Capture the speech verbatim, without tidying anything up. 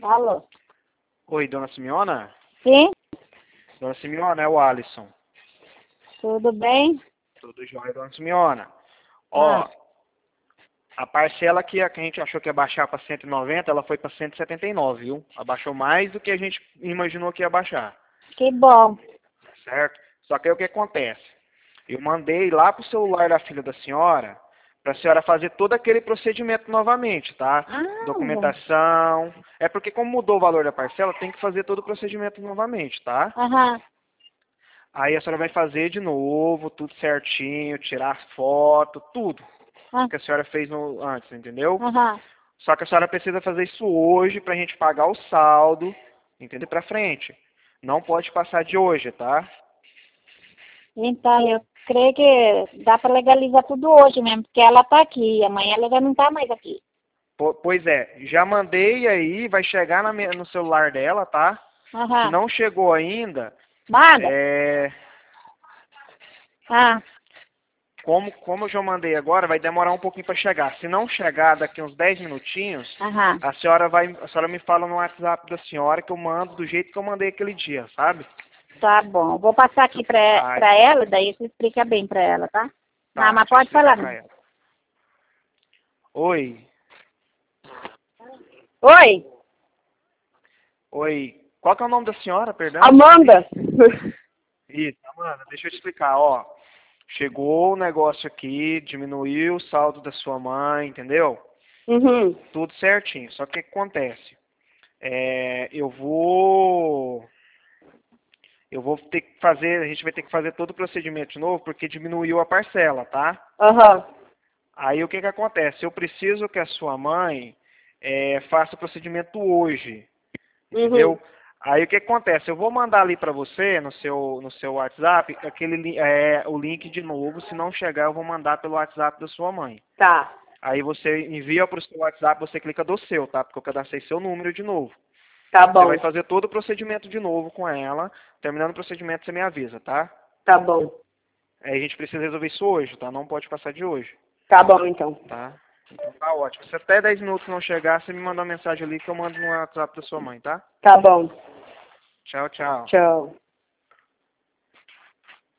Alô? Oi, dona Simeona? Sim? Dona Simeona, é o Alisson. Tudo bem? Tudo jóia, dona Simeona. Ah, Ó, a parcela que a que a gente achou que ia baixar para cento e noventa, ela foi para cento e setenta e nove, viu? Abaixou mais do que a gente imaginou que ia baixar, que bom. certo? Só que aí o que acontece? Eu mandei lá pro celular da filha da senhora, para a senhora fazer todo aquele procedimento novamente, tá? Ah, Documentação. É porque como mudou o valor da parcela, tem que fazer todo o procedimento novamente, tá? aham. Aí a senhora vai fazer de novo, tudo certinho, tirar foto, tudo Ah, que a senhora fez no, antes, entendeu? aham. Só que a senhora precisa fazer isso hoje pra gente pagar o saldo, entendeu? Pra frente. Não pode passar de hoje, tá? Então, eu creio que dá para legalizar tudo hoje mesmo, porque ela tá aqui. Amanhã ela já não tá mais aqui. Po- Pois é, já mandei aí, vai chegar na minha- no celular dela, tá? Se Aham. não chegou ainda, Manda. é, Ah, como, como eu já mandei agora, vai demorar um pouquinho para chegar. Se não chegar daqui uns dez minutinhos, aham. a senhora vai, a senhora me fala no WhatsApp da senhora que eu mando do jeito que eu mandei aquele dia, sabe? Tá bom. Vou passar aqui pra, Ai, pra ela, daí você explica bem pra ela, tá? Não, tá, mas deixa eu pode explicar falar. para ela. Oi, Oi, oi. Qual que é o nome da senhora, perdão? Amanda. Isso, Amanda, deixa eu te explicar, ó. Chegou o negócio aqui, diminuiu o saldo da sua mãe, entendeu? Uhum. Tudo certinho. Só que o que acontece? É, eu vou Eu vou ter que fazer, a gente vai ter que fazer todo o procedimento de novo, porque diminuiu a parcela, tá? Aham. Aí o que que acontece? Eu preciso que a sua mãe é, faça o procedimento hoje, Uhum. entendeu? Aí o que que acontece? Eu vou mandar ali para você, no seu, no seu WhatsApp, aquele, li- é, o link de novo. Se não chegar, eu vou mandar pelo WhatsApp da sua mãe. Tá. Aí você envia para o seu WhatsApp, você clica do seu, tá? Porque eu cadastrei seu número de novo. Tá Você vai bom. fazer todo o procedimento de novo com ela. Terminando o procedimento, você me avisa, tá? Tá bom. Aí a gente precisa resolver isso hoje, tá? Não pode passar de hoje, Tá bom, então. tá? Então tá ótimo. Se até dez minutos não chegar, você me manda uma mensagem ali que eu mando no WhatsApp da sua mãe, tá? Tá bom. Tchau, tchau. Tchau.